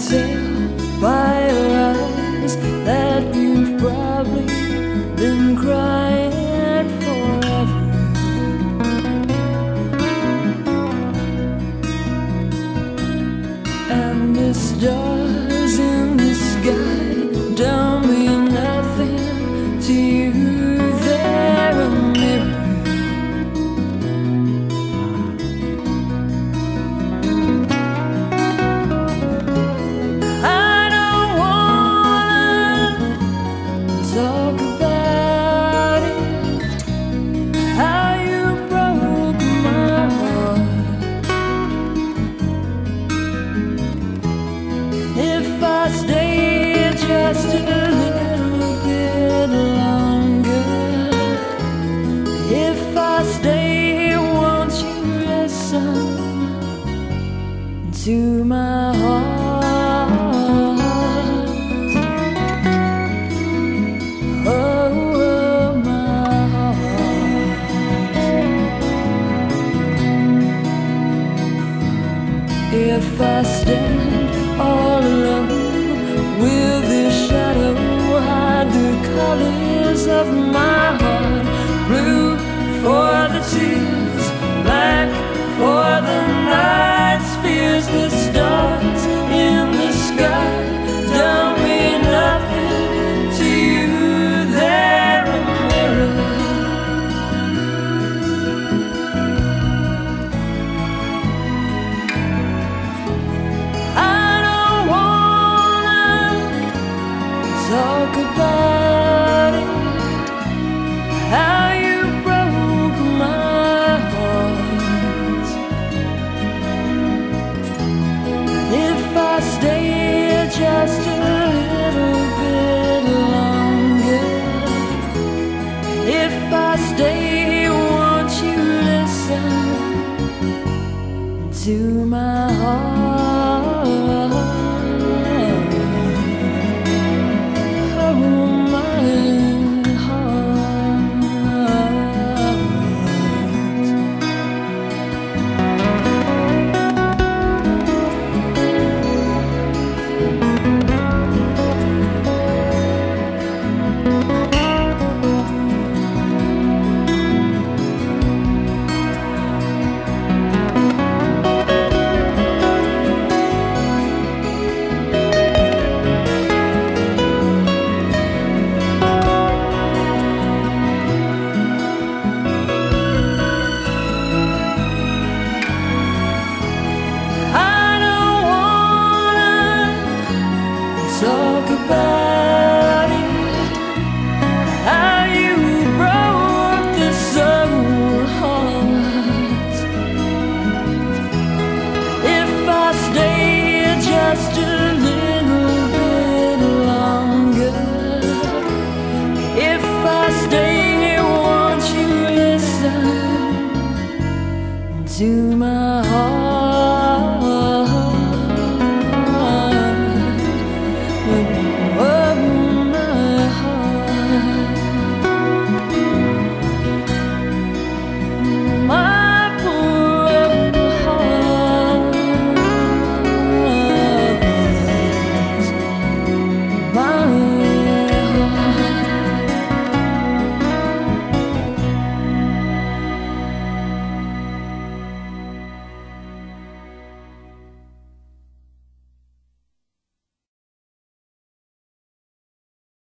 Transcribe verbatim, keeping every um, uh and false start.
tell by your eyes that you've probably been crying forever. And the stars in the sky don't mean nothing to you. They're a mirror. I don't wanna talk about it, how you broke my heart. If I stay just a little bit longer, if I stay, won't you listen to my heart? Oh, my heart. If I stand all alone with this shadow, hide the colors of my heart, blue for